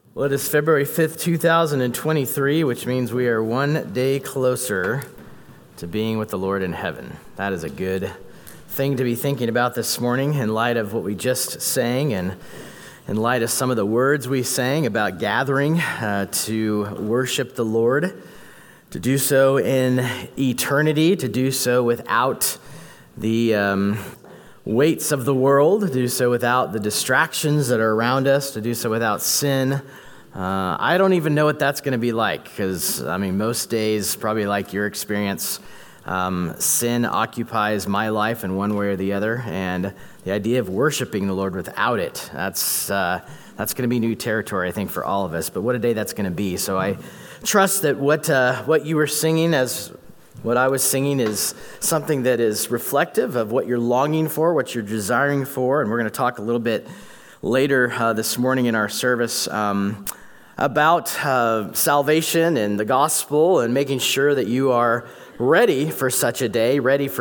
Well, it is February 5th, 2023, which means we are one day closer to being with the Lord in heaven. That is a good thing to be thinking about this morning in light of what we just sang and in light of some of the words we sang about gathering to worship the Lord, to do so in eternity, to do so without the weights of the world, to do so without the distractions that are around us, to do so without sin. I don't even know what that's going to be like because, most days, probably like your experience, sin occupies my life in one way or the other, and the idea of worshiping the Lord without it, that's going to be new territory, I think, for all of us, but what a day that's going to be. So I trust that what you were singing as what I was singing is something that is reflective of what you're longing for, what you're desiring for, and we're going to talk a little bit later this morning in our service about salvation and the gospel and making sure that you are ready for such a day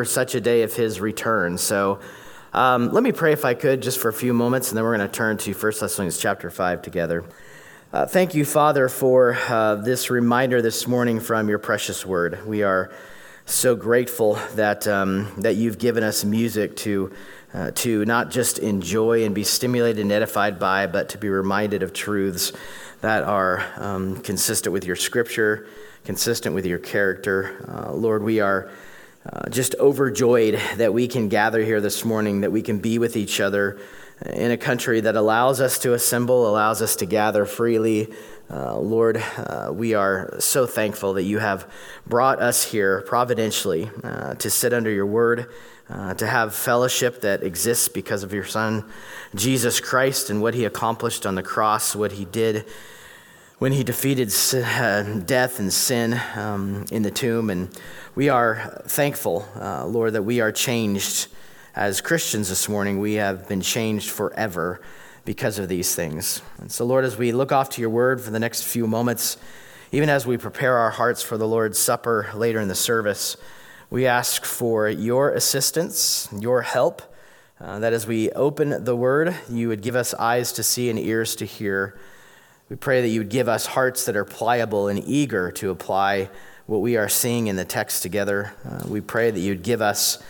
of His return. So let me pray if I could just for a few moments, and then we're going to turn to 1 Thessalonians chapter 5 together. Thank you, Father, for this reminder this morning from your precious word. We are so grateful that you've given us music to not just enjoy and be stimulated and edified by, but to be reminded of truths that are consistent with your scripture, consistent with your character. Lord, we are just overjoyed that we can gather here this morning, that we can be with each other in a country that allows us to assemble, allows us to gather freely. Lord, we are so thankful that you have brought us here providentially to sit under your word, to have fellowship that exists because of your Son, Jesus Christ, and what he accomplished on the cross, what he did when he defeated death and sin in the tomb. And we are thankful, Lord, that we are changed as Christians this morning. We have been changed forever because of these things. And so, Lord, as we look off to your word for the next few moments, even as we prepare our hearts for the Lord's Supper later in the service, we ask for your assistance, your help, that as we open the word, you would give us eyes to see and ears to hear. We pray that you would give us hearts that are pliable and eager to apply what we are seeing in the text together. We pray that you'd give us,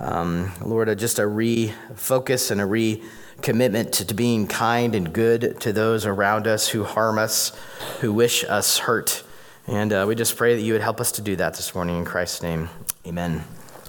Lord, just a refocus and a recommitment to being kind and good to those around us who harm us, who wish us hurt. And we just pray that you would help us to do that this morning in Christ's name. Amen.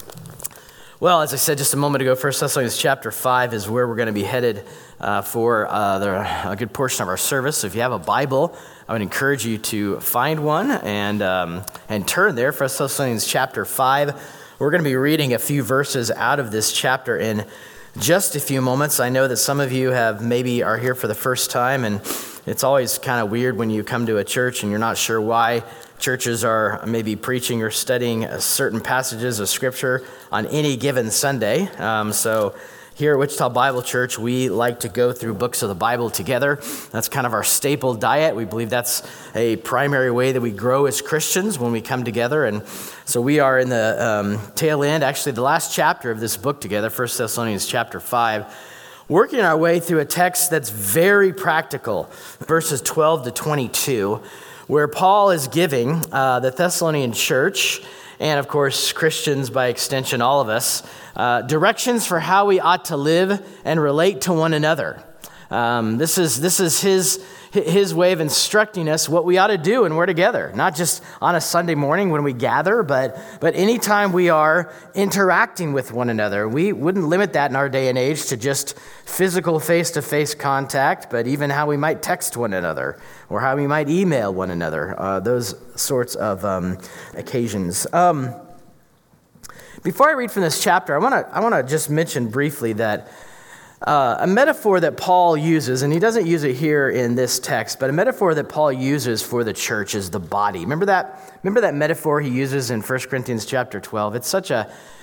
Well, as I said just a moment ago, 1 Thessalonians chapter 5 is where we're going to be headed for a good portion of our service. So if you have a Bible, I would encourage you to find one and turn there. 1 Thessalonians chapter 5. We're going to be reading a few verses out of this chapter in just a few moments. I know that some of you maybe are here for the first time, and it's always kind of weird when you come to a church and you're not sure why churches are maybe preaching or studying certain passages of Scripture on any given Sunday. So here at Wichita Bible Church, we like to go through books of the Bible together. That's kind of our staple diet. We believe that's a primary way that we grow as Christians when we come together. And so we are in the tail end, actually the last chapter of this book together, 1 Thessalonians chapter 5, working our way through a text that's very practical, verses 12 to 22, where Paul is giving the Thessalonian church, and of course Christians by extension, all of us, directions for how we ought to live and relate to one another. This is his way of instructing us what we ought to do when we're together, not just on a Sunday morning when we gather, but anytime we are interacting with one another. We wouldn't limit that in our day and age to just physical face-to-face contact, but even how we might text one another or how we might email one another, those sorts of occasions. Before I read from this chapter, I want to just mention briefly that a metaphor that Paul uses, and he doesn't use it here in this text, but a metaphor that Paul uses for the church is the body. Remember that metaphor he uses in 1 Corinthians chapter 12? It's such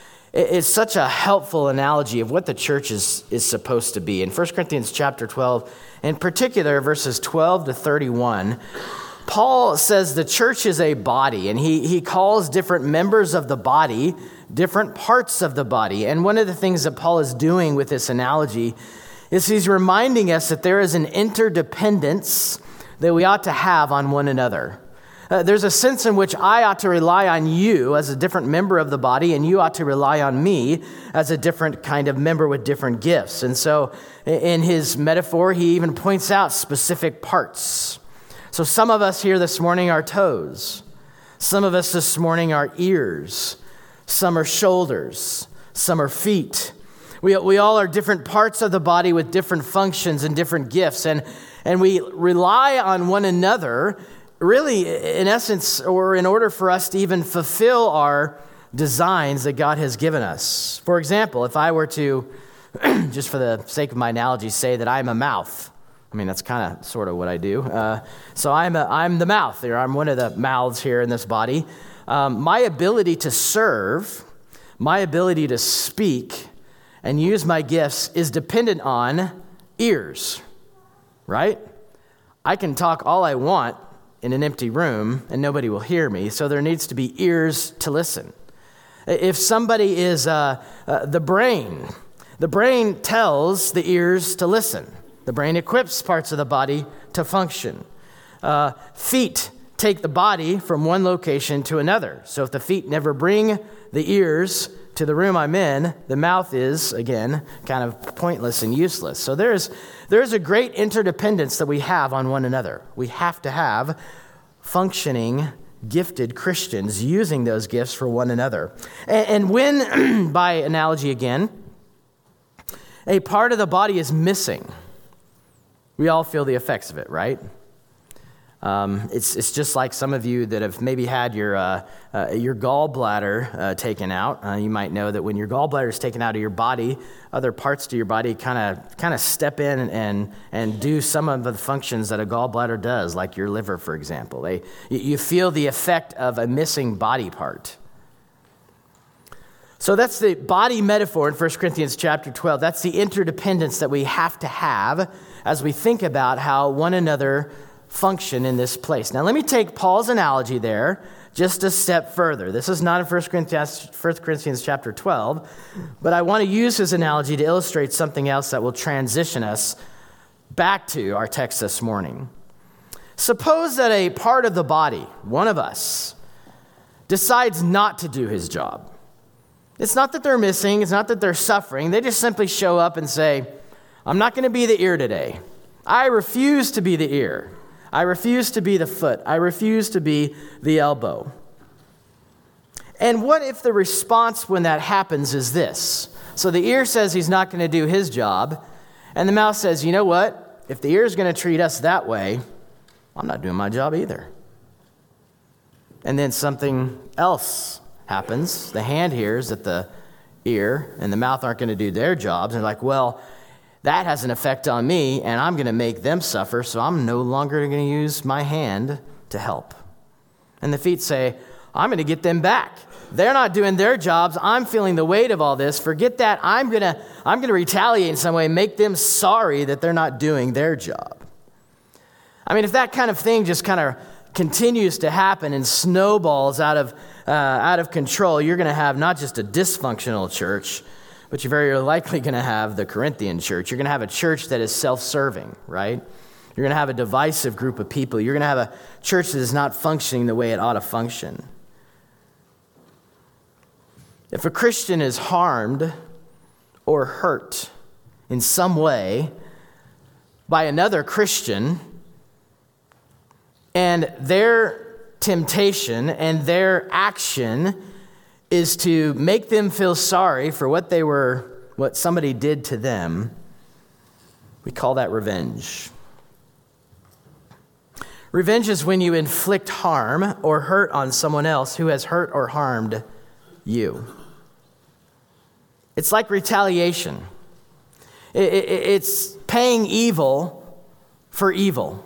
a helpful analogy of what the church is supposed to be. In 1 Corinthians chapter 12, in particular, verses 12 to 31, Paul says the church is a body, and he calls different members of the body different parts of the body. And one of the things that Paul is doing with this analogy is he's reminding us that there is an interdependence that we ought to have on one another. There's a sense in which I ought to rely on you as a different member of the body, and you ought to rely on me as a different kind of member with different gifts. And so in his metaphor, he even points out specific parts. So some of us here this morning are toes. Some of us this morning are ears. Some are shoulders. Some are feet. We all are different parts of the body with different functions and different gifts. And we rely on one another, really, in essence, or in order for us to even fulfill our designs that God has given us. For example, if I were to, just for the sake of my analogy, say that I'm a mouth. I mean, that's kind of sort of what I do. So I'm the mouth, or I'm one of the mouths here in this body. My ability to serve, my ability to speak, and use my gifts is dependent on ears, right? I can talk all I want in an empty room and nobody will hear me, so there needs to be ears to listen. If somebody is the brain tells the ears to listen. The brain equips parts of the body to function. Feet take the body from one location to another. So if the feet never bring the ears to the room I'm in, the mouth is, again, kind of pointless and useless. So there's a great interdependence that we have on one another. We have to have functioning, gifted Christians using those gifts for one another. And when, by analogy again, a part of the body is missing, we all feel the effects of it, right? It's just like some of you that have maybe had your gallbladder taken out. You might know that when your gallbladder is taken out of your body, other parts to your body kind of step in and do some of the functions that a gallbladder does, like your liver, for example. You feel the effect of a missing body part. So that's the body metaphor in 1 Corinthians chapter 12. That's the interdependence that we have to have as we think about how one another function in this place. Now, let me take Paul's analogy there just a step further. This is not in 1 Corinthians chapter 12, but I want to use his analogy to illustrate something else that will transition us back to our text this morning. Suppose that a part of the body, one of us, decides not to do his job. It's not that they're missing. It's not that they're suffering. They just simply show up and say, I'm not going to be the ear today. I refuse to be the ear. I refuse to be the foot. I refuse to be the elbow. And what if the response when that happens is this? So the ear says he's not going to do his job, and the mouth says, you know what? If the ear is going to treat us that way, I'm not doing my job either. And then something else happens. The hand hears that the ear and the mouth aren't going to do their jobs. And they're like, well, that has an effect on me, and I'm going to make them suffer, so I'm no longer going to use my hand to help. And the feet say, I'm going to get them back. They're not doing their jobs. I'm feeling the weight of all this. Forget that. I'm going to retaliate in some way, make them sorry that they're not doing their job. I mean, if that kind of thing just kind of continues to happen and snowballs out of control, you're going to have not just a dysfunctional church, but you're very likely going to have the Corinthian church. You're going to have a church that is self-serving, right? You're going to have a divisive group of people. You're going to have a church that is not functioning the way it ought to function. If a Christian is harmed or hurt in some way by another Christian, and their temptation and their action is to make them feel sorry for what somebody did to them, we call that revenge. Revenge is when you inflict harm or hurt on someone else who has hurt or harmed you. It's like retaliation. It's paying evil for evil.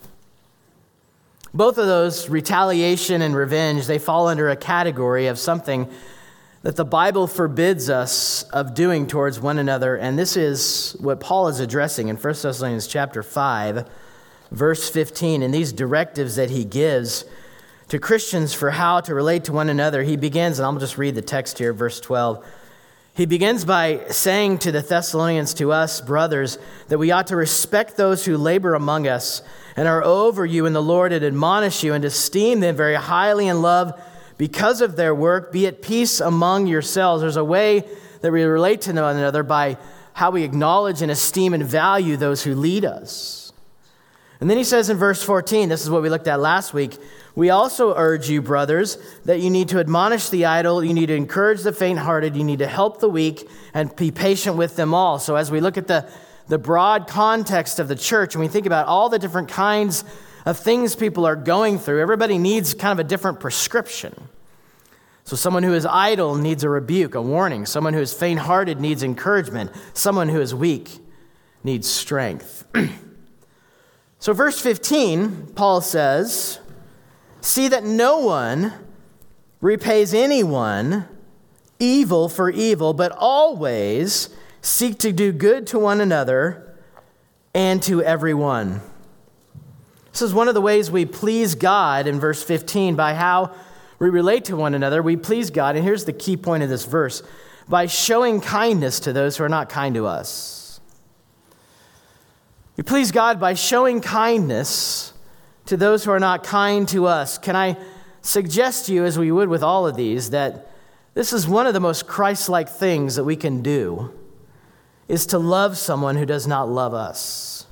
Both of those, retaliation and revenge, they fall under a category of something that the Bible forbids us of doing towards one another. And this is what Paul is addressing in 1 Thessalonians chapter 5, verse 15. And these directives that he gives to Christians for how to relate to one another, he begins, and I'll just read the text here, verse 12. He begins by saying to the Thessalonians, to us, brothers, that we ought to respect those who labor among us and are over you in the Lord and admonish you and esteem them very highly in love because of their work. Be at peace among yourselves. There's a way that we relate to one another by how we acknowledge and esteem and value those who lead us. And then he says in verse 14, this is what we looked at last week, we also urge you, brothers, that you need to admonish the idle, you need to encourage the faint-hearted, you need to help the weak, and be patient with them all. So as we look at the broad context of the church, and we think about all the different kinds of things people are going through, everybody needs kind of a different prescription. So someone who is idle needs a rebuke, a warning. Someone who is faint-hearted needs encouragement. Someone who is weak needs strength. So verse 15, Paul says, see that no one repays anyone evil for evil, but always seek to do good to one another and to everyone. This is one of the ways we please God in verse 15 by how we relate to one another. We please God, and here's the key point of this verse, by showing kindness to those who are not kind to us. We please God by showing kindness to those who are not kind to us. Can I suggest to you, as we would with all of these, that this is one of the most Christ-like things that we can do, is to love someone who does not love us.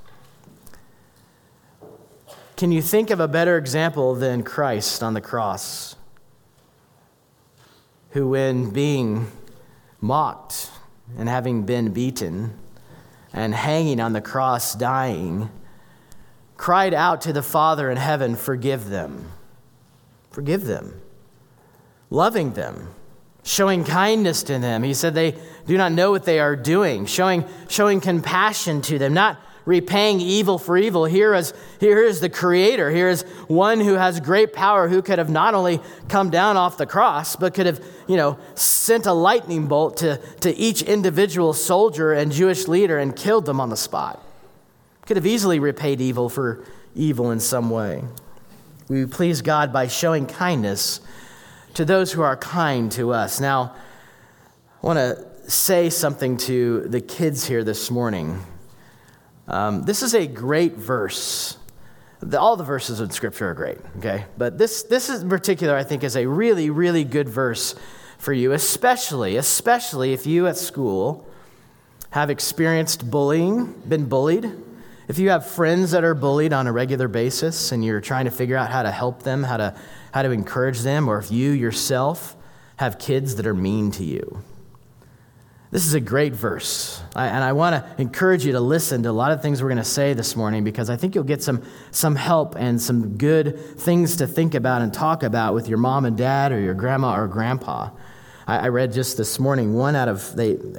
Can you think of a better example than Christ on the cross, who, when being mocked and having been beaten and hanging on the cross, dying, cried out to the Father in heaven, forgive them, loving them, showing kindness to them. He said they do not know what they are doing, showing compassion to them, not repaying evil for evil. Here is the Creator. Here is one who has great power, who could have not only come down off the cross, but could have, sent a lightning bolt to each individual soldier and Jewish leader and killed them on the spot. Could have easily repaid evil for evil in some way. We please God by showing kindness to those who are kind to us. Now, I want to say something to the kids here this morning. This is a great verse. All the verses in Scripture are great, okay? But this in particular, I think, is a really, really good verse for you, especially if you at school have experienced bullying, been bullied. If you have friends that are bullied on a regular basis and you're trying to figure out how to help them, how to encourage them, or if you yourself have kids that are mean to you. This is a great verse, and I want to encourage you to listen to a lot of things we're going to say this morning, because I think you'll get some help and some good things to think about and talk about with your mom and dad or your grandma or grandpa. I read just this morning, 1 out of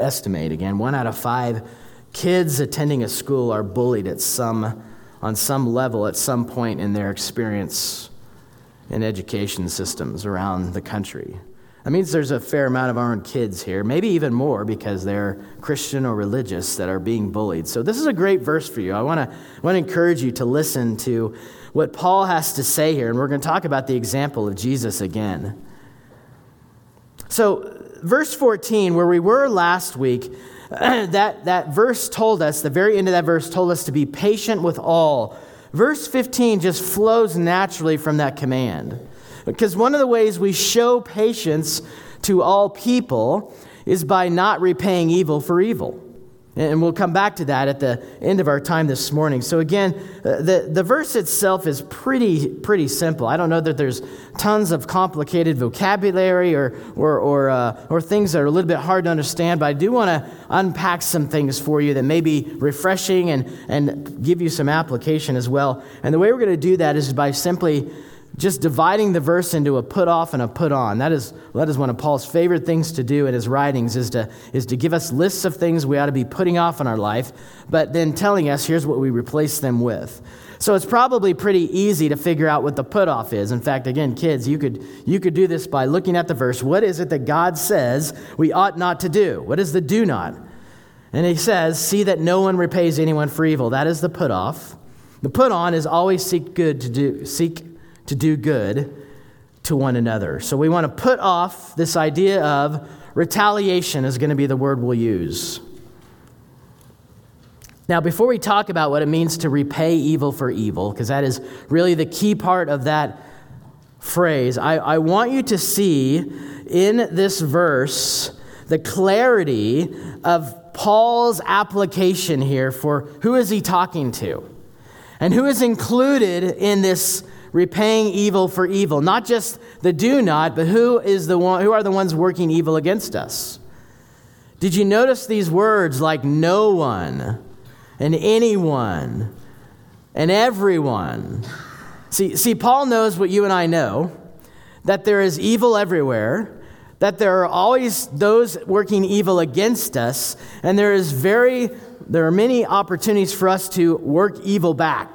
5 kids attending a school are bullied on some level at some point in their experience in education systems around the country. That means there's a fair amount of our own kids here, maybe even more because they're Christian or religious, that are being bullied. So this is a great verse for you. I want to encourage you to listen to what Paul has to say here, and we're going to talk about the example of Jesus again. So verse 14, where we were last week, that verse told us, the very end of that verse told us to be patient with all. Verse 15 just flows naturally from that command. Because one of the ways we show patience to all people is by not repaying evil for evil. And we'll come back to that at the end of our time this morning. So again, the verse itself is pretty simple. I don't know that there's tons of complicated vocabulary or things that are a little bit hard to understand, but I do want to unpack some things for you that may be refreshing and give you some application as well. And the way we're going to do that is by simply just dividing the verse into a put off and a put on. That is one of Paul's favorite things to do in his writings, is to give us lists of things we ought to be putting off in our life, but then telling us here's what we replace them with. So it's probably pretty easy to figure out what the put off is. In fact, again, kids, you could do this by looking at the verse. What is it that God says we ought not to do? What is the do not? And he says, see that no one repays anyone for evil. That is the put off. The put on is always seek to do good to one another. So we want to put off this idea of retaliation is going to be the word we'll use. Now, before we talk about what it means to repay evil for evil, because that is really the key part of that phrase, I want you to see in this verse the clarity of Paul's application here for who is he talking to and who is included in this repaying evil for evil. Not just the do not, but who are the ones working evil against us. Did you notice these words like no one and anyone and everyone? See, Paul knows what you and I know, that there is evil everywhere, that there are always those working evil against us, and there are many opportunities for us to work evil back.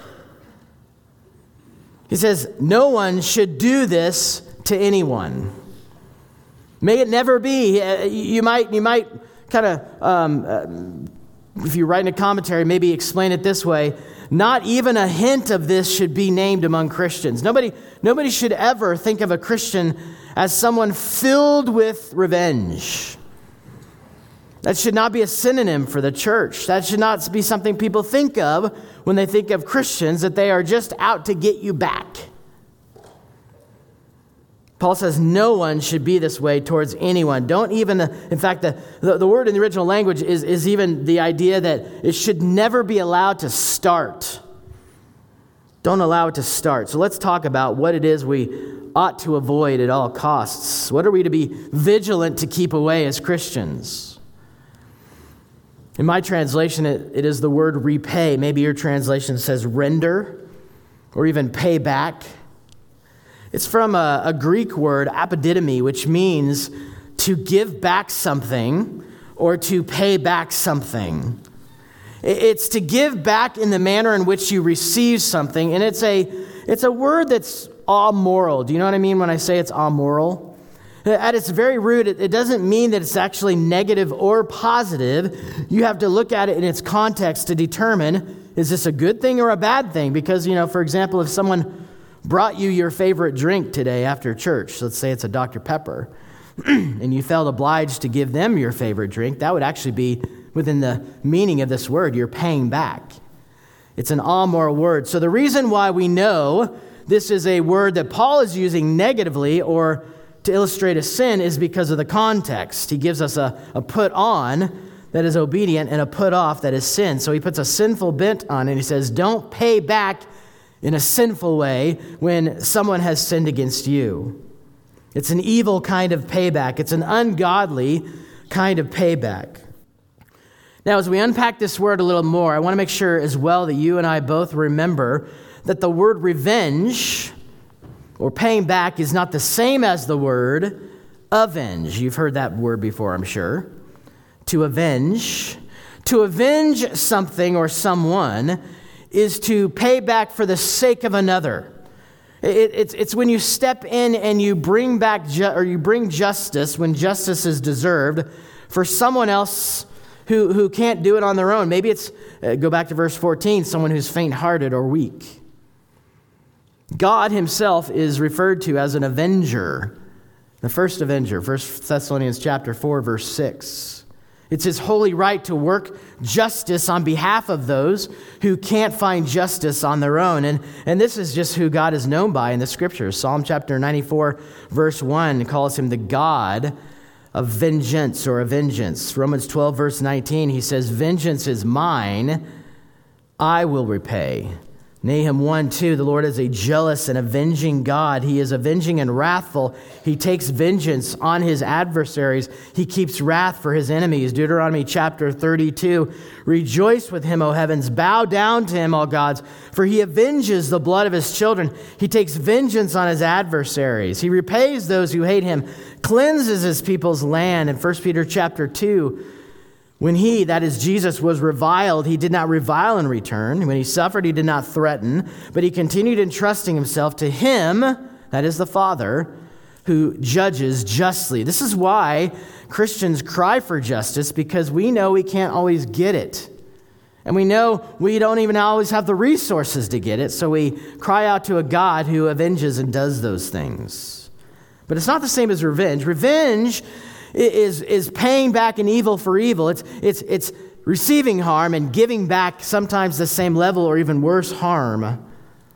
He says, no one should do this to anyone. May it never be. You might kind of, if you write in a commentary, maybe explain it this way. Not even a hint of this should be named among Christians. Nobody should ever think of a Christian as someone filled with revenge. That should not be a synonym for the church. That should not be something people think of when they think of Christians, that they are just out to get you back. Paul says no one should be this way towards anyone. Don't even, in fact, the word in the original language is even the idea that it should never be allowed to start. Don't allow it to start. So let's talk about what it is we ought to avoid at all costs. What are we to be vigilant to keep away as Christians? In my translation, it is the word repay. Maybe your translation says render or even pay back. It's from a Greek word, apodidomi, which means to give back something or to pay back something. It's to give back in the manner in which you receive something, and it's a word that's amoral. Do you know what I mean when I say it's amoral? At its very root, it doesn't mean that it's actually negative or positive. You have to look at it in its context to determine, is this a good thing or a bad thing? Because, for example, if someone brought you your favorite drink today after church, let's say it's a Dr. Pepper, and you felt obliged to give them your favorite drink, that would actually be within the meaning of this word. You're paying back. It's an amoral word. So the reason why we know this is a word that Paul is using negatively or to illustrate a sin is because of the context. He gives us a put on that is obedient and a put off that is sin. So he puts a sinful bent on it, and he says, don't pay back in a sinful way when someone has sinned against you. It's an evil kind of payback. It's an ungodly kind of payback. Now, as we unpack this word a little more, I want to make sure as well that you and I both remember that the word revenge or paying back is not the same as the word avenge. You've heard that word before, I'm sure. To avenge. To avenge something or someone is to pay back for the sake of another. It's when you step in and you bring back you bring justice when justice is deserved for someone else who can't do it on their own. Maybe it's, go back to verse 14, someone who's faint-hearted or weak. God himself is referred to as an avenger, the first avenger, 1 Thessalonians chapter 4, verse 6. It's his holy right to work justice on behalf of those who can't find justice on their own. And this is just who God is known by in the scriptures. Psalm chapter 94, verse 1 calls him the God of vengeance or of vengeance. Romans 12, verse 19, he says, vengeance is mine, I will repay. Nahum 1:2, the Lord is a jealous and avenging God. He is avenging and wrathful. He takes vengeance on his adversaries. He keeps wrath for his enemies. Deuteronomy chapter 32, rejoice with him, O heavens. Bow down to him, all gods, for he avenges the blood of his children. He takes vengeance on his adversaries. He repays those who hate him, cleanses his people's land. In 1 Peter chapter 2, when he, that is Jesus, was reviled, he did not revile in return. When he suffered, he did not threaten, but he continued entrusting himself to him, that is the Father, who judges justly. This is why Christians cry for justice, because we know we can't always get it. And we know we don't even always have the resources to get it, so we cry out to a God who avenges and does those things. But it's not the same as revenge. Revenge is paying back an evil for evil. It's receiving harm and giving back sometimes the same level or even worse harm.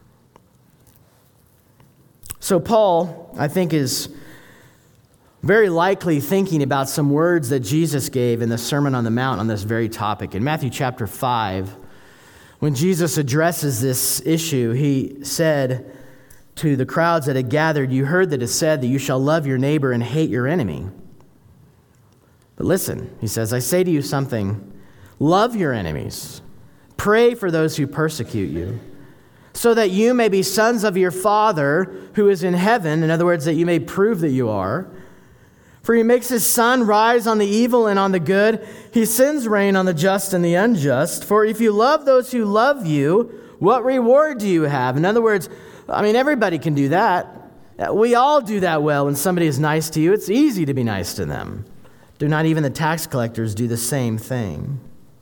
So Paul, I think, is very likely thinking about some words that Jesus gave in the Sermon on the Mount on this very topic. In Matthew chapter 5, when Jesus addresses this issue, he said to the crowds that had gathered, "You heard that it said that you shall love your neighbor and hate your enemy. But listen," he says, "I say to you something. Love your enemies. Pray for those who persecute you, so that you may be sons of your Father who is in heaven." In other words, that you may prove that you are. "For he makes his sun rise on the evil and on the good. He sends rain on the just and the unjust. For if you love those who love you, what reward do you have?" In other words, everybody can do that. We all do that well. When somebody is nice to you, it's easy to be nice to them. Do not even the tax collectors do the same thing?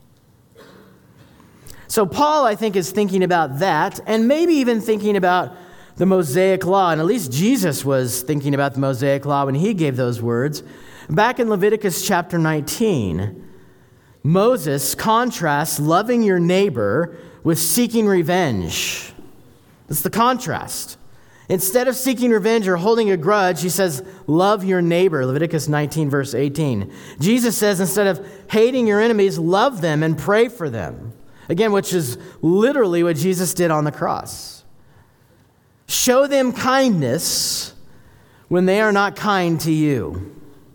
So Paul, I think, is thinking about that, and maybe even thinking about the Mosaic Law. And at least Jesus was thinking about the Mosaic Law when he gave those words. Back in Leviticus chapter 19, Moses contrasts loving your neighbor with seeking revenge. That's the contrast. Instead of seeking revenge or holding a grudge, he says, love your neighbor, Leviticus 19, verse 18. Jesus says, instead of hating your enemies, love them and pray for them. Again, which is literally what Jesus did on the cross. Show them kindness when they are not kind to you.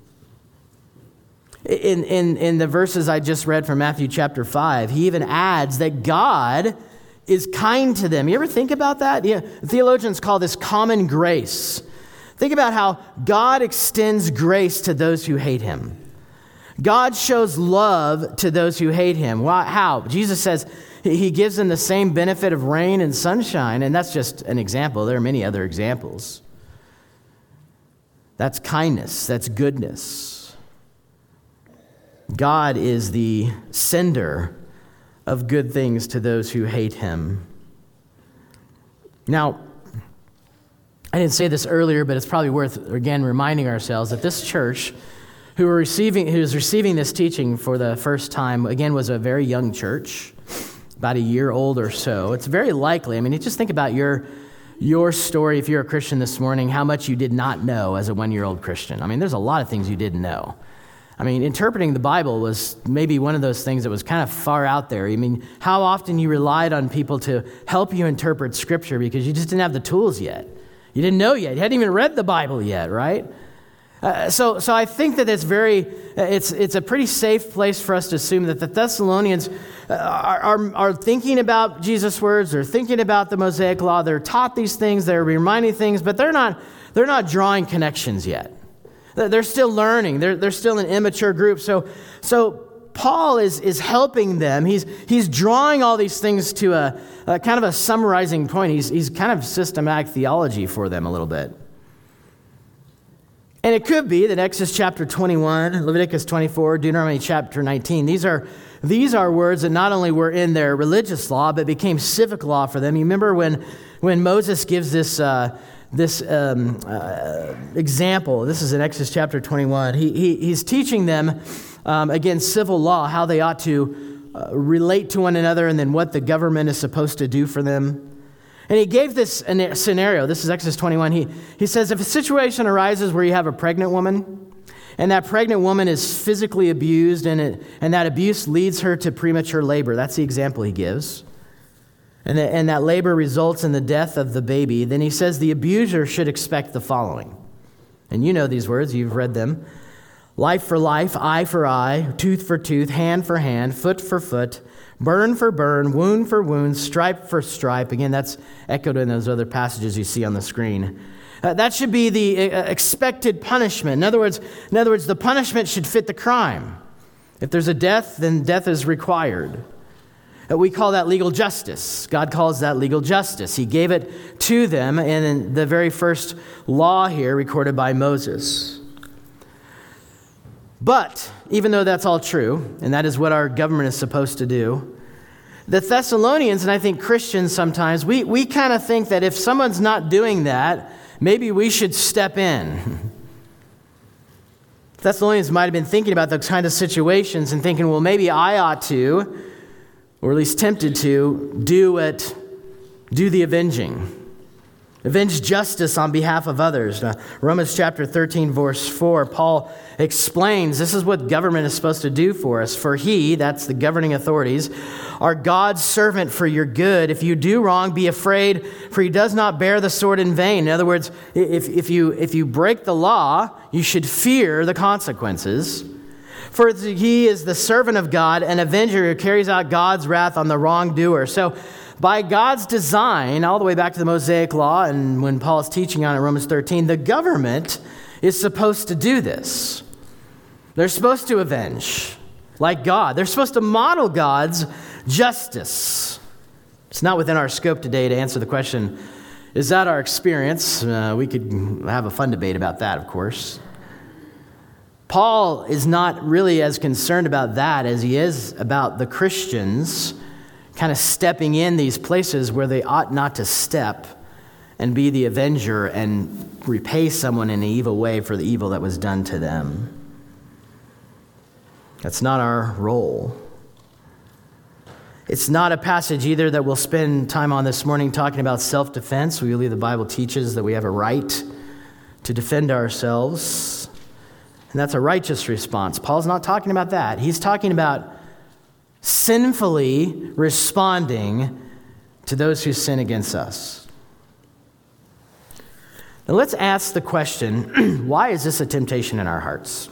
In the verses I just read from Matthew chapter 5, he even adds that God is kind to them. You ever think about that? Yeah, theologians call this common grace. Think about how God extends grace to those who hate him. God shows love to those who hate him. Why? How? Jesus says he gives them the same benefit of rain and sunshine, and that's just an example. There are many other examples. That's kindness. That's goodness. God is the sender of good things to those who hate him. Now, I didn't say this earlier, but it's probably worth, again, reminding ourselves that this church who is receiving this teaching for the first time, again, was a very young church, about a year old or so. It's very likely, just think about your story if you're a Christian this morning, how much you did not know as a one-year-old Christian. There's a lot of things you didn't know. Interpreting the Bible was maybe one of those things that was kind of far out there. How often you relied on people to help you interpret Scripture because you just didn't have the tools yet. You didn't know yet. You hadn't even read the Bible yet, right? So I think that it's a pretty safe place for us to assume that the Thessalonians are thinking about Jesus' words. They're thinking about the Mosaic Law. They're taught these things. They're reminding things, but they're not drawing connections yet. They're still learning. They're still an immature group. So Paul is helping them. He's drawing all these things to a kind of a summarizing point. He's kind of systematic theology for them a little bit. And it could be that Exodus chapter 21, Leviticus 24, Deuteronomy chapter 19, these are words that not only were in their religious law, but became civic law for them. You remember when Moses gives this example. This is in Exodus chapter 21. He's teaching them, again, civil law, how they ought to relate to one another, and then what the government is supposed to do for them. And he gave this scenario. This is Exodus 21. He says, if a situation arises where you have a pregnant woman, and that pregnant woman is physically abused, and that abuse leads her to premature labor. That's the example he gives. And that labor results in the death of the baby. Then he says the abuser should expect the following. And you know these words. You've read them. Life for life, eye for eye, tooth for tooth, hand for hand, foot for foot, burn for burn, wound for wound, stripe for stripe. Again, that's echoed in those other passages you see on the screen. That should be the expected punishment. In other words, the punishment should fit the crime. If there's a death, then death is required. We call that legal justice. God calls that legal justice. He gave it to them in the very first law here recorded by Moses. But even though that's all true, and that is what our government is supposed to do, the Thessalonians, and I think Christians sometimes, we kind of think that if someone's not doing that, maybe we should step in. Thessalonians might have been thinking about those kind of situations and thinking, well, maybe I ought to, or at least tempted to, do the avenging. Avenge justice on behalf of others. Romans chapter 13, verse 4, Paul explains this is what government is supposed to do for us. For he, that's the governing authorities, are God's servant for your good. If you do wrong, be afraid, for he does not bear the sword in vain. In other words, if you break the law, you should fear the consequences. For he is the servant of God, an avenger who carries out God's wrath on the wrongdoer. So, by God's design, all the way back to the Mosaic Law, and when Paul is teaching on it in Romans 13, the government is supposed to do this. They're supposed to avenge, like God. They're supposed to model God's justice. It's not within our scope today to answer the question, is that our experience? We could have a fun debate about that, of course. Paul is not really as concerned about that as he is about the Christians kind of stepping in these places where they ought not to step and be the avenger and repay someone in an evil way for the evil that was done to them. That's not our role. It's not a passage either that we'll spend time on this morning talking about self-defense. We believe the Bible teaches that we have a right to defend ourselves, and that's a righteous response. Paul's not talking about that. He's talking about sinfully responding to those who sin against us. Now let's ask the question, why is this a temptation in our hearts?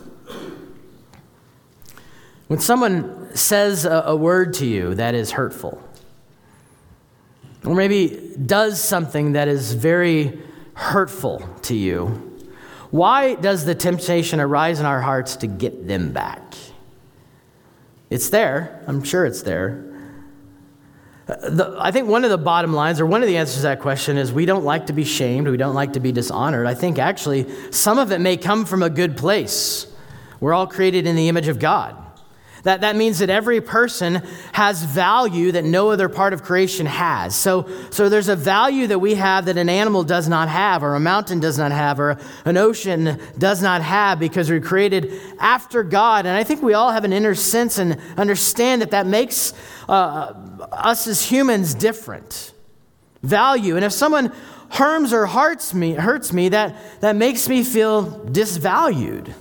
When someone says a word to you that is hurtful, or maybe does something that is very hurtful to you, why does the temptation arise in our hearts to get them back? It's there. I'm sure it's there. I think one of the bottom lines, or one of the answers to that question is we don't like to be shamed. We don't like to be dishonored. I think actually some of it may come from a good place. We're all created in the image of God. That means that every person has value that no other part of creation has. So there's a value that we have that an animal does not have, or a mountain does not have, or an ocean does not have, because we're created after God. And I think we all have an inner sense and understand that makes us as humans different. Value. And if someone harms or hurts me, that makes me feel disvalued.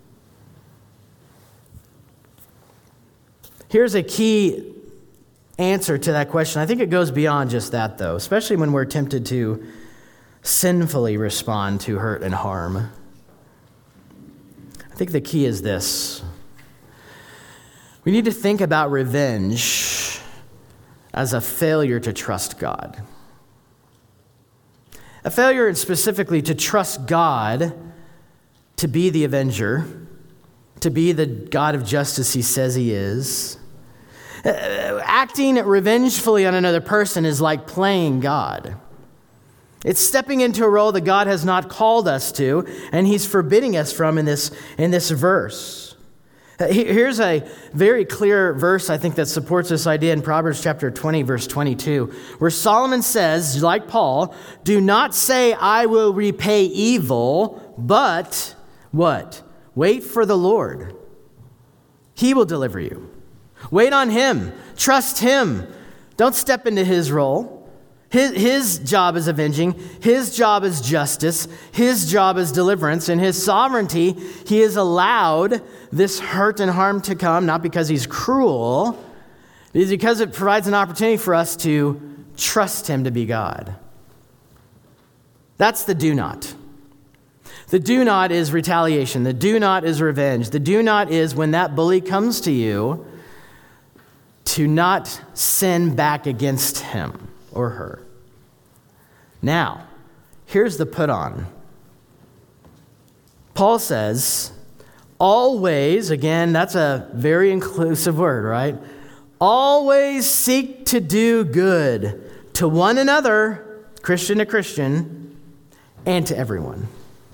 Here's a key answer to that question. I think it goes beyond just that, though, especially when we're tempted to sinfully respond to hurt and harm. I think the key is this. We need to think about revenge as a failure to trust God. A failure specifically to trust God to be the avenger, to be the God of justice he says he is. Acting revengefully on another person is like playing God. It's stepping into a role that God has not called us to, and he's forbidding us from in this verse. Here's a very clear verse, I think, that supports this idea in Proverbs chapter 20, verse 22, where Solomon says, like Paul, do not say, I will repay evil, but what? Wait for the Lord. He will deliver you. Wait on him. Trust him. Don't step into his role. His job is avenging. His job is justice. His job is deliverance. In his sovereignty, he has allowed this hurt and harm to come, not because he's cruel, it is because it provides an opportunity for us to trust him to be God. That's the do not. The do not is retaliation. The do not is revenge. The do not is when that bully comes to you, to not sin back against him or her. Now, here's the put on. Paul says, always, again, that's a very inclusive word, right? Always seek to do good to one another, Christian to Christian, and to everyone.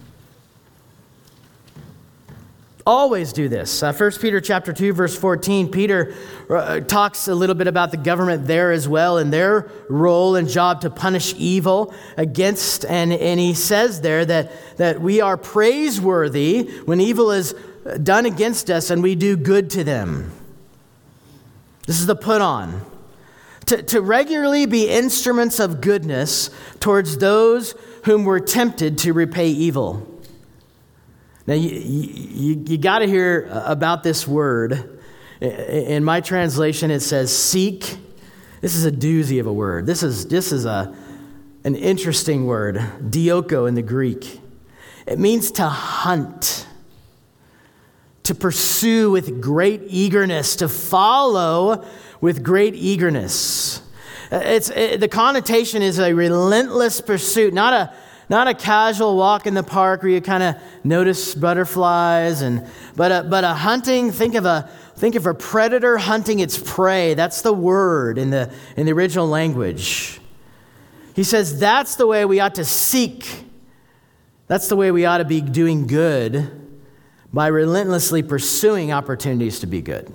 Always do this. 1 Peter chapter 2, verse 14, Peter talks a little bit about the government there as well and their role and job to punish evil against, and he says there that we are praiseworthy when evil is done against us, and we do good to them. This is the put on. To regularly be instruments of goodness towards those whom we're tempted to repay evil. Now, you got to hear about this word. In my translation, it says seek. This is a doozy of a word. This is an interesting word, dioko in the Greek. It means to hunt, to pursue with great eagerness, to follow with great eagerness. The connotation is a relentless pursuit, not a casual walk in the park where you kind of notice butterflies, but a hunting. Think of a predator hunting its prey. That's the word in the original language. He says that's the way we ought to seek. That's the way we ought to be doing good, by relentlessly pursuing opportunities to be good.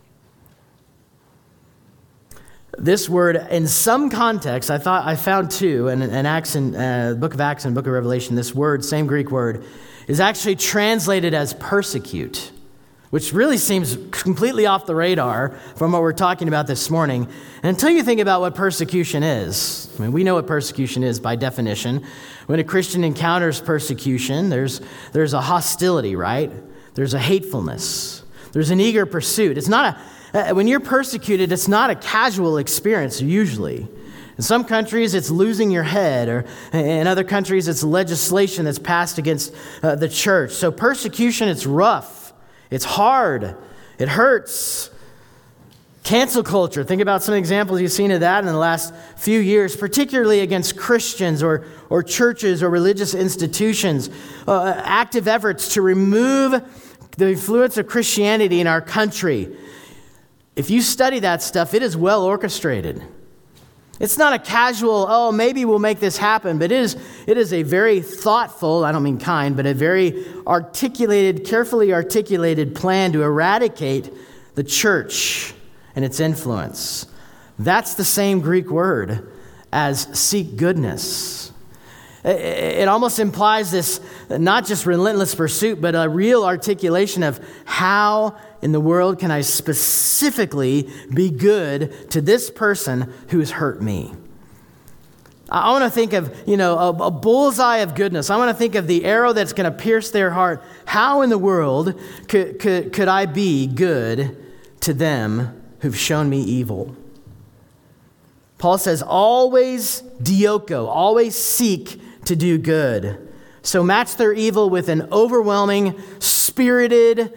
This word, in some contexts, I found two, in Book of Acts and Book of Revelation, this word, same Greek word, is actually translated as persecute, which really seems completely off the radar from what we're talking about this morning. And until you think about what persecution is, I mean, we know what persecution is by definition. When a Christian encounters persecution, there's a hostility, right? There's a hatefulness. There's an eager pursuit. It's not when you're persecuted, it's not a casual experience usually. In some countries, it's losing your head, or in other countries, it's legislation that's passed against the church. So persecution, it's rough. It's hard. It hurts. Cancel culture. Think about some examples you've seen of that in the last few years, particularly against Christians or churches or religious institutions. Active efforts to remove the influence of Christianity in our country. If you study that stuff, it is well orchestrated. It's not a casual, maybe we'll make this happen, but it is a very thoughtful, I don't mean kind, but a very articulated, carefully articulated plan to eradicate the church and its influence. That's the same Greek word as seek goodness. It almost implies this, not just relentless pursuit, but a real articulation of how in the world can I specifically be good to this person who's hurt me. I want to think of, a bullseye of goodness. I want to think of the arrow that's going to pierce their heart. How in the world could I be good to them who've shown me evil? Paul says, always dioko, always seek to do good. So match their evil with an overwhelming, spirited,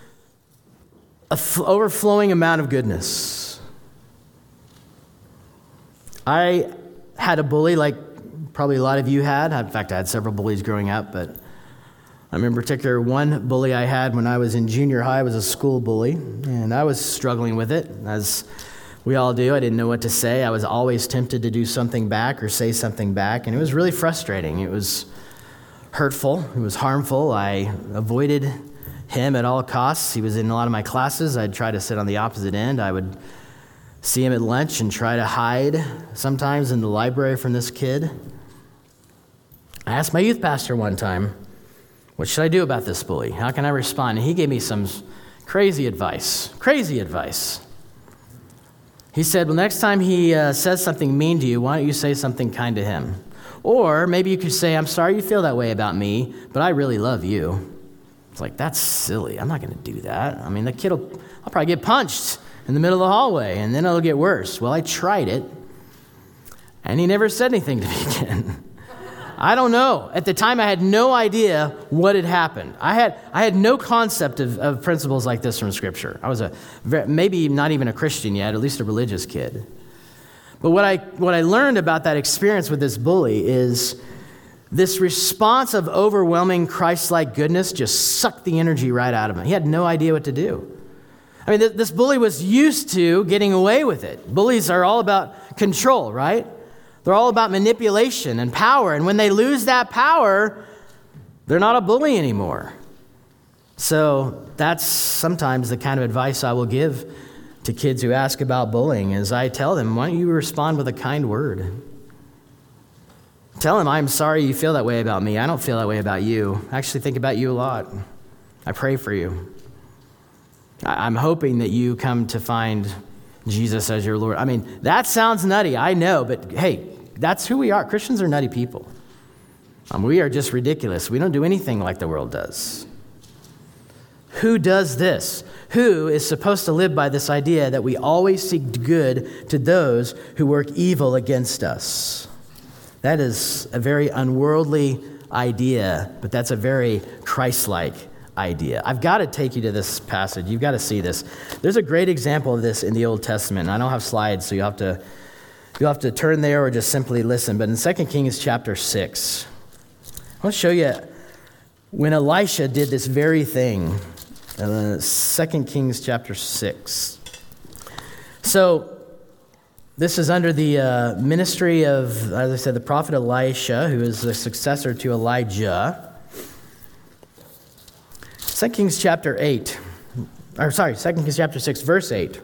overflowing amount of goodness. I had a bully like probably a lot of you had. In fact, I had several bullies growing up, but I remember in particular one bully I had when I was in junior high was a school bully, and I was struggling with it, as we all do. I didn't know what to say. I was always tempted to do something back or say something back, and it was really frustrating. It was hurtful. It was harmful. I avoided him at all costs. He was in a lot of my classes. I'd try to sit on the opposite end. I would see him at lunch and try to hide sometimes in the library from this kid. I asked my youth pastor one time, what should I do about this bully? How can I respond? And he gave me some crazy advice. He said, well, next time he says something mean to you, why don't you say something kind to him? Or maybe you could say, I'm sorry you feel that way about me, but I really love you. It's like, that's silly. I'm not going to do that. I mean, I'll probably get punched in the middle of the hallway, and then it'll get worse. Well, I tried it, and he never said anything to me again. I don't know. At the time, I had no idea what had happened. I had no concept of principles like this from Scripture. I was maybe not even a Christian yet, at least a religious kid. But what I learned about that experience with this bully is this response of overwhelming Christ-like goodness just sucked the energy right out of him. He had no idea what to do. I mean, this bully was used to getting away with it. Bullies are all about control, right? They're all about manipulation and power. And when they lose that power, they're not a bully anymore. So that's sometimes the kind of advice I will give to kids who ask about bullying, is I tell them, why don't you respond with a kind word? Tell them, I'm sorry you feel that way about me. I don't feel that way about you. I actually think about you a lot. I pray for you. I'm hoping that you come to find Jesus as your Lord. I mean, that sounds nutty, I know, but hey, that's who we are. Christians are nutty people. We are just ridiculous. We don't do anything like the world does. Who does this? Who is supposed to live by this idea that we always seek good to those who work evil against us? That is a very unworldly idea, but that's a very Christ-like idea. I've got to take you to this passage. You've got to see this. There's a great example of this in the Old Testament. I don't have slides, so you'll have to turn there or just simply listen. But in 2 Kings chapter 6, I want to show you when Elisha did this very thing. 2 Kings chapter 6. So this is under the ministry of, as I said, the prophet Elisha, who is the successor to Elijah. 2 Kings chapter 8, 2 Kings chapter 6, verse 8.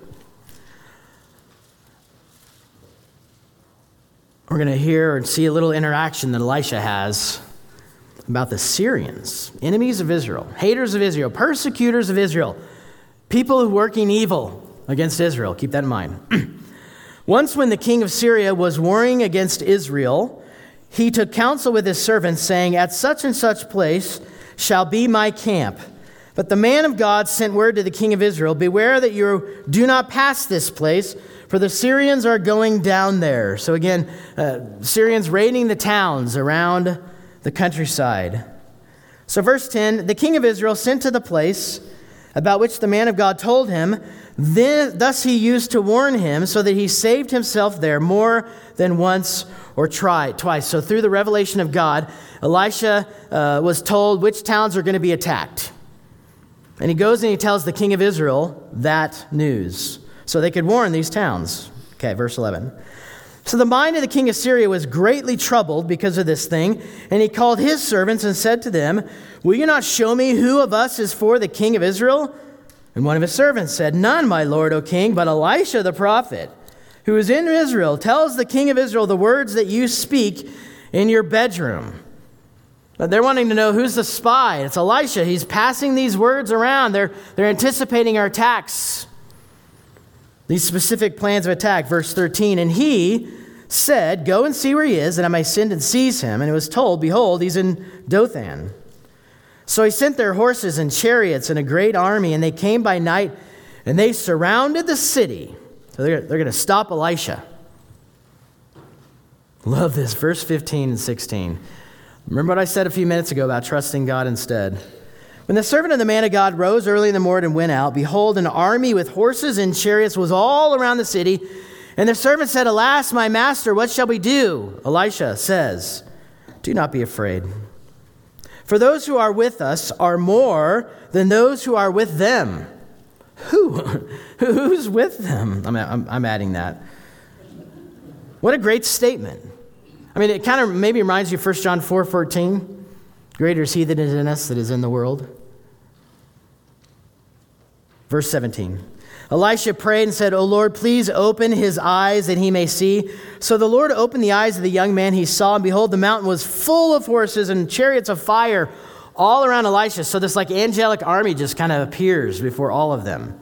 We're going to hear and see a little interaction that Elisha has about the Syrians, enemies of Israel, haters of Israel, persecutors of Israel, people who are working evil against Israel. Keep that in mind. Once when the king of Syria was warring against Israel, he took counsel with his servants, saying, "At such and such place shall be my camp." But the man of God sent word to the king of Israel, "Beware that you do not pass this place, for the Syrians are going down there." So again, Syrians raiding the towns around the countryside. So verse 10, the king of Israel sent to the place about which the man of God told him. Thus he used to warn him, so that he saved himself there more than once or twice. So through the revelation of God, Elisha was told which towns are going to be attacked. And he goes and he tells the king of Israel that news, so they could warn these towns. Okay, verse 11. So the mind of the king of Syria was greatly troubled because of this thing, and he called his servants and said to them, "Will you not show me who of us is for the king of Israel?" And one of his servants said, "None, my lord, O king, but Elisha the prophet, who is in Israel, tells the king of Israel the words that you speak in your bedroom." But they're wanting to know who's the spy. It's Elisha. He's passing these words around. They're anticipating our attacks. These specific plans of attack. Verse 13, and he said, "Go and see where he is, that I may send and seize him." And it was told, "Behold, he's in Dothan." So he sent their horses and chariots and a great army, and they came by night, and they surrounded the city. So they're going to stop Elisha. Love this, verse 15 and 16. Remember what I said a few minutes ago about trusting God instead. When the servant of the man of God rose early in the morning and went out, behold, an army with horses and chariots was all around the city. And the servant said, "Alas, my master, what shall we do?" Elisha says, "Do not be afraid. For those who are with us are more than those who are with them." Who's with them? I'm adding that. What a great statement. I mean, it kind of maybe reminds you of 1 John 4:14. Greater is he that is in us that is in the world. Verse 17. Elisha prayed and said, "O Lord, please open his eyes that he may see." So the Lord opened the eyes of the young man. He saw, and behold, the mountain was full of horses and chariots of fire all around Elisha. So this like angelic army just kind of appears before all of them.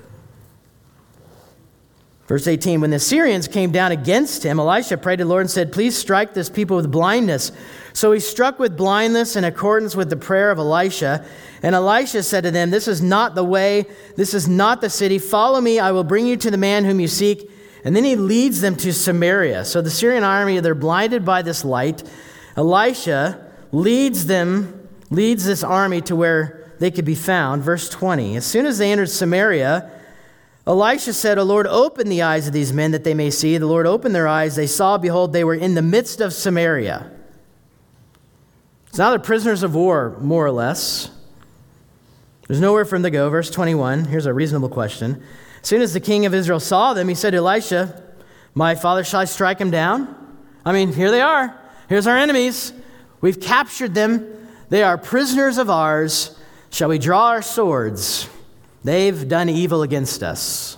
Verse 18, when the Syrians came down against him, Elisha prayed to the Lord and said, "Please strike this people with blindness." So he struck with blindness in accordance with the prayer of Elisha. And Elisha said to them, "This is not the way, this is not the city. Follow me, I will bring you to the man whom you seek." And then he leads them to Samaria. So the Syrian army, they're blinded by this light. Elisha leads this army to where they could be found. Verse 20, as soon as they entered Samaria, Elisha said, "O Lord, open the eyes of these men that they may see." The Lord opened their eyes. They saw, behold, they were in the midst of Samaria. So now they're prisoners of war, more or less. There's nowhere for them to go. Verse 21, here's a reasonable question. As soon as the king of Israel saw them, he said to Elisha, "My father, shall I strike him down?" I mean, here they are. Here's our enemies. We've captured them. They are prisoners of ours. Shall we draw our swords? They've done evil against us.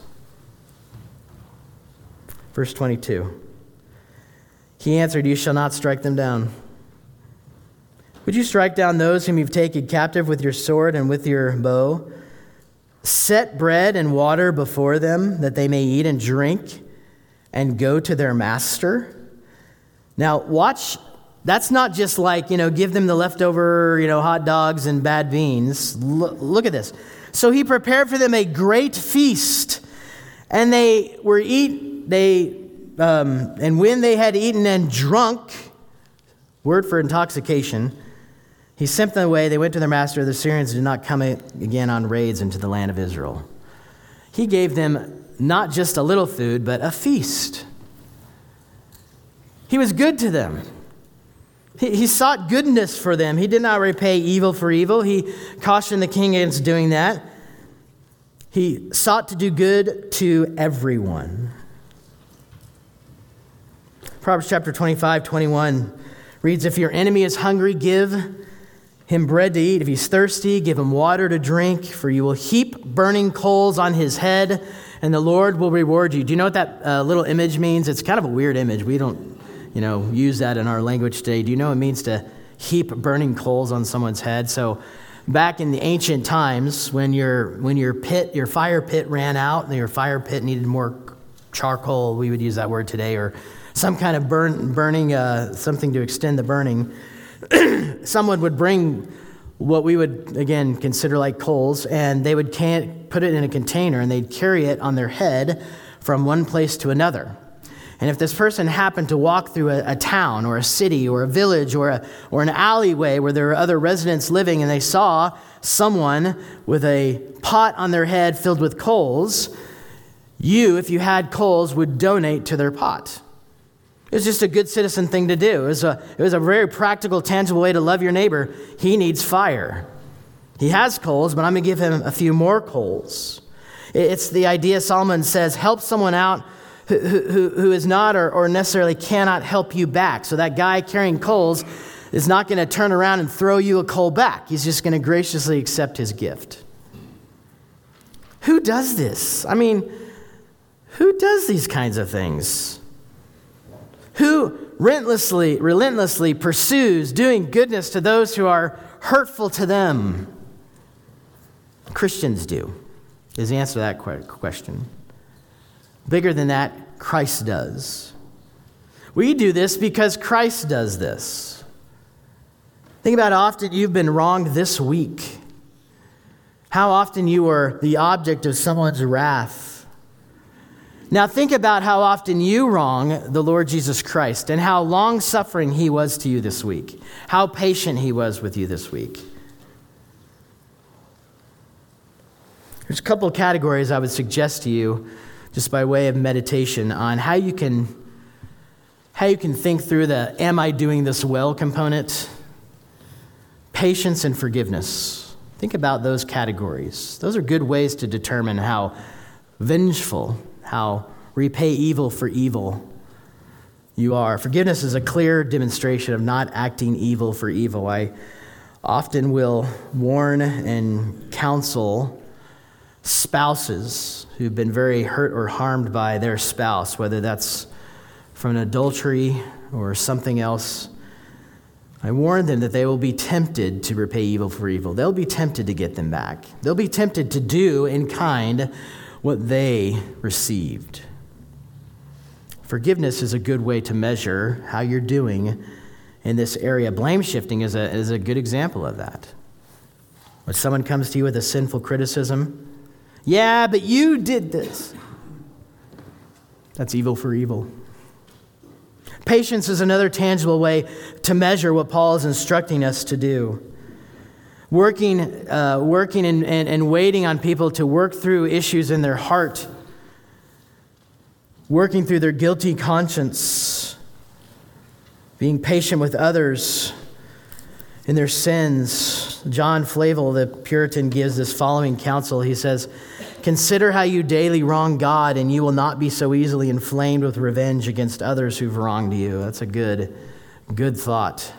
Verse 22. He answered, "You shall not strike them down. Would you strike down those whom you've taken captive with your sword and with your bow? Set bread and water before them that they may eat and drink and go to their master. Now, watch. That's not just like, give them the leftover, hot dogs and bad beans. Look at this. So he prepared for them a great feast, and and when they had eaten and drunk, word for intoxication, he sent them away. They went to their master. The Syrians did not come again on raids into the land of Israel. He gave them not just a little food, but a feast. He was good to them. He sought goodness for them. He did not repay evil for evil. He cautioned the king against doing that. He sought to do good to everyone. Proverbs chapter 25:21 reads, if your enemy is hungry, give him bread to eat. If he's thirsty, give him water to drink, for you will heap burning coals on his head, and the Lord will reward you. Do you know what that little image means? It's kind of a weird image. We don't use that in our language today. Do you know what it means to heap burning coals on someone's head? So back in the ancient times, when your fire pit ran out, and your fire pit needed more charcoal, we would use that word today, or some kind of burning, something to extend the burning, someone would bring what we would, again, consider like coals, and they would put it in a container, and they'd carry it on their head from one place to another. And if this person happened to walk through a town or a city or a village or an alleyway where there were other residents living, and they saw someone with a pot on their head filled with coals, you, if you had coals, would donate to their pot. It was just a good citizen thing to do. It was a very practical, tangible way to love your neighbor. He needs fire. He has coals, but I'm going to give him a few more coals. It's the idea Solomon says, help someone out who is not or necessarily cannot help you back. So that guy carrying coals is not going to turn around and throw you a coal back. He's just going to graciously accept his gift. Who does this? I mean, who does these kinds of things? Who relentlessly pursues doing goodness to those who are hurtful to them? Christians do, is the answer to that question. Bigger than that, Christ does. We do this because Christ does this. Think about how often you've been wronged this week. How often you were the object of someone's wrath. Now think about how often you wrong the Lord Jesus Christ and how long-suffering he was to you this week. How patient he was with you this week. There's a couple of categories I would suggest to you just by way of meditation on how you can think through the am I doing this well component. Patience and forgiveness. Think about those categories. Those are good ways to determine how vengeful, how repay evil for evil you are. Forgiveness is a clear demonstration of not acting evil for evil. I often will warn and counsel spouses who've been very hurt or harmed by their spouse, whether that's from an adultery or something else. I warn them that they will be tempted to repay evil for evil. They'll be tempted to get them back. They'll be tempted to do in kind what they received. Forgiveness is a good way to measure how you're doing in this area. Blame shifting is a good example of that. When someone comes to you with a sinful criticism, yeah, but you did this. That's evil for evil. Patience is another tangible way to measure what Paul is instructing us to do. Working and waiting on people to work through issues in their heart. Working through their guilty conscience. Being patient with others in their sins. John Flavel, the Puritan, gives this following counsel. He says, consider how you daily wrong God, and you will not be so easily inflamed with revenge against others who've wronged you. That's a good thought.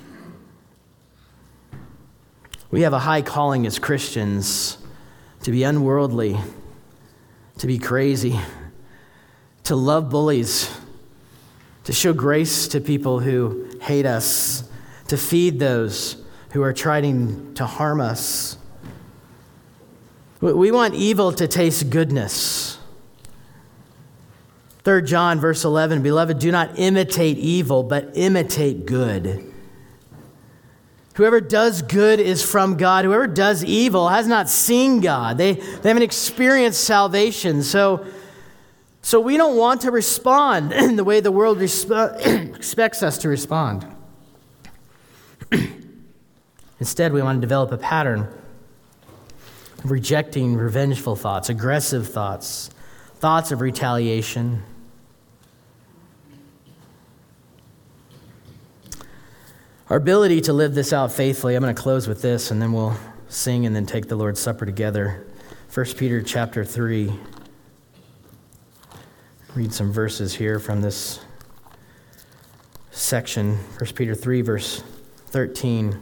We have a high calling as Christians to be unworldly, to be crazy, to love bullies, to show grace to people who hate us, to feed those who are trying to harm us. We want evil to taste goodness. 3 John verse 11, beloved, do not imitate evil, but imitate good. Whoever does good is from God. Whoever does evil has not seen God. They haven't experienced salvation. So we don't want to respond in the way the world expects us to respond. Instead, we want to develop a pattern of rejecting revengeful thoughts, aggressive thoughts, thoughts of retaliation. Our ability to live this out faithfully, I'm going to close with this, and then we'll sing and then take the Lord's Supper together. 1 Peter chapter 3. Read some verses here from this section. 1 Peter 3, verse 13.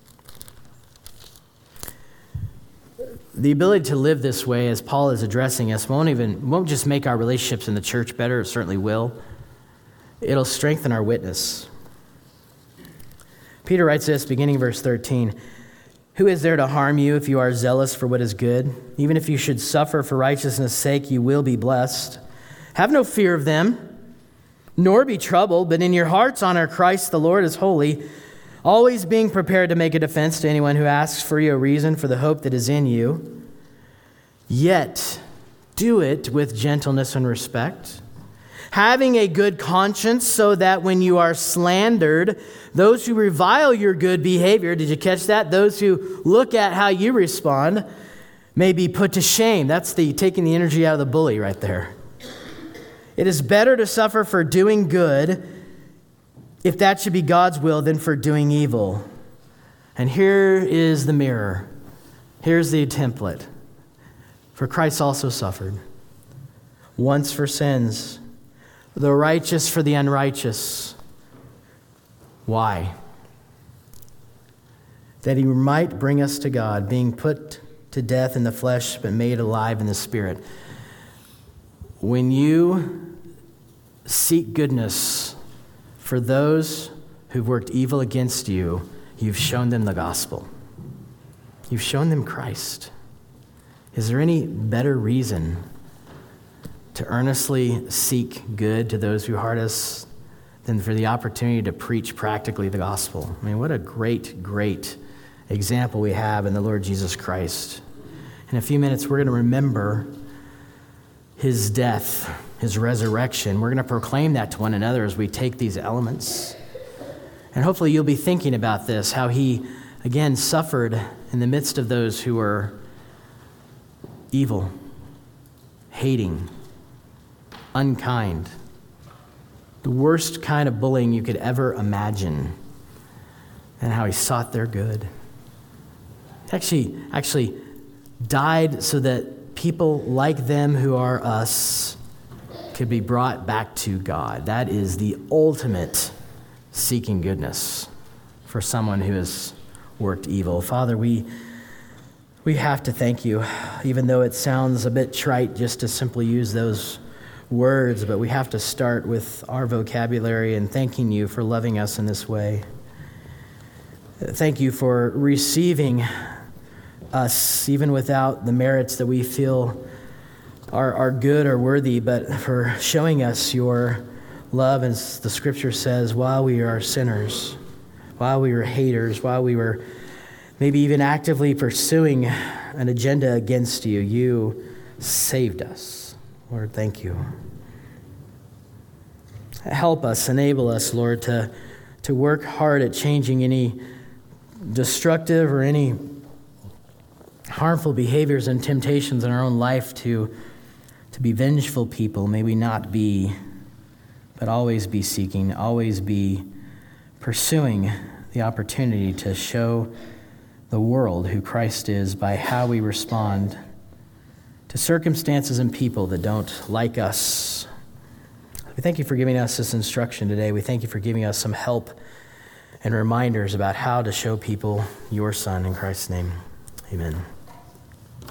The ability to live this way, as Paul is addressing us, won't just make our relationships in the church better. It certainly will. It'll strengthen our witness. Peter writes this, beginning verse 13. Who is there to harm you if you are zealous for what is good? Even if you should suffer for righteousness' sake, you will be blessed. Have no fear of them, nor be troubled, but in your hearts honor Christ the Lord as holy, always being prepared to make a defense to anyone who asks for you a reason for the hope that is in you. Yet do it with gentleness and respect, having a good conscience, so that when you are slandered, those who revile your good behavior, did you catch that? Those who look at how you respond may be put to shame. That's taking the energy out of the bully right there. It is better to suffer for doing good, if that should be God's will, than for doing evil. And here is the mirror. Here's the template. For Christ also suffered once for sins, the righteous for the unrighteous. Why? That he might bring us to God, being put to death in the flesh, but made alive in the spirit. When you seek goodness for those who've worked evil against you, you've shown them the gospel. You've shown them Christ. Is there any better reason to earnestly seek good to those who hurt us than for the opportunity to preach practically the gospel? I mean, what a great, great example we have in the Lord Jesus Christ. In a few minutes, we're going to remember his death, his resurrection. We're going to proclaim that to one another as we take these elements. And hopefully you'll be thinking about this, how he, again, suffered in the midst of those who were evil, hating, unkind, the worst kind of bullying you could ever imagine, and how he sought their good. Actually died so that people like them who are us could be brought back to God. That is the ultimate seeking goodness for someone who has worked evil. Father, we have to thank you, even though it sounds a bit trite just to simply use those words, but we have to start with our vocabulary and thanking you for loving us in this way. Thank you for receiving us, even without the merits that we feel are good or worthy, but for showing us your love, as the scripture says, while we are sinners, while we were haters, while we were maybe even actively pursuing an agenda against you, you saved us. Lord, thank you. Help us, enable us, Lord, to work hard at changing any destructive or any harmful behaviors and temptations in our own life to be vengeful people. May we not be, but always be seeking, always be pursuing the opportunity to show the world who Christ is by how we respond to circumstances and people that don't like us. We thank you for giving us this instruction today. We thank you for giving us some help and reminders about how to show people your Son. In Christ's name, amen.